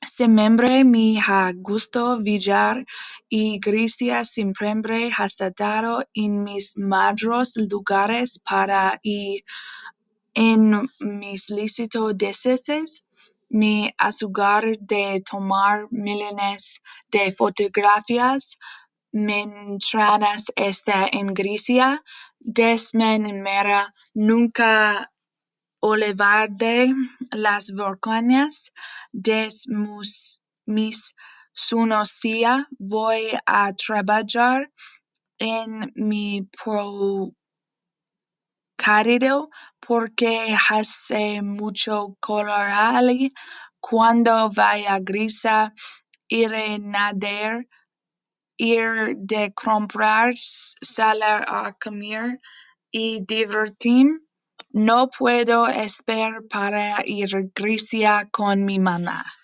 Siempre me ha gustado viajar y Grecia siempre ha estado en mis mayores lugares para ir en mis listos deseos. Me asegurar de tomar millones de fotografías mientras está en Grecia. Desmanera nunca olvidaré las volcanes de mis sueños. Voy a trabajar en mi project porque hace mucho calor allí. Cuando vaya a Grecia, iré a nadar, ir de comprar, salir a comer y divertirme. No puedo esperar para ir a Grecia con mi mamá.